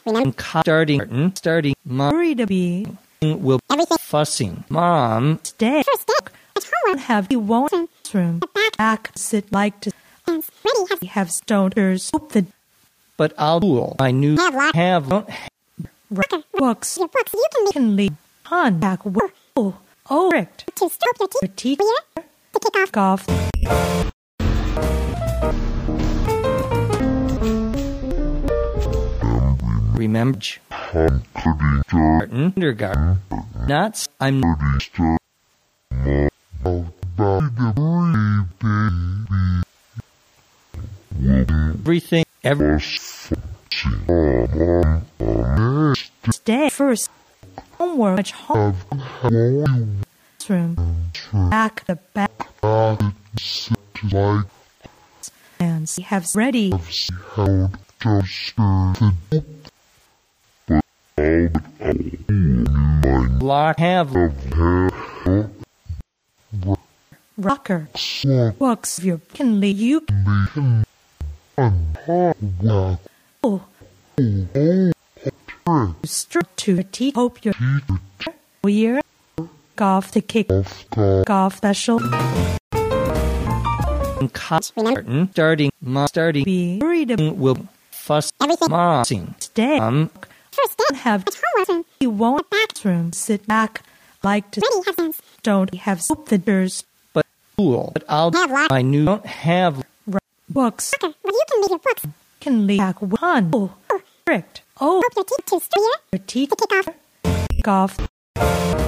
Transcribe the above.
Remember, starting. Worry to be. Will Everything. fussing. Mom. Stay. First day. At homework. Have you won't room. Back. Sit like to. Hands. Ready. Have stoners. Hope the But I'll do. I knew. Have lot. Have. books. Your books. You can make Can lead. On. Back. Oh. Rict. to stop your Your teeth. teacher. To kick off. Off. Remember. Kindergarten. Nuts. I'm. Everything. Stay first. Homework. Much home. Room. Back. The back. Hands. Have ready. Lock. Have. Rocker. Books. Your can lead. You. Oh. Strip to your teeth. Hope your. We're. Golf to kick. Golf special. Curtain. Starting. Be worried about. Will fuss. Everything. Mossing. Stay. First day. Have. At homework. You won't. Room. Sit back. Like to. Ready. Have hands. Don't have soup the doors. Cool. But I'll. Have lot. I knew. Don't have. Books. Well, you can make your books. Can lead. Back. One. Oh. Strict. Oh. Hope your teeth. To stop Your teeth. to kick off. Golf.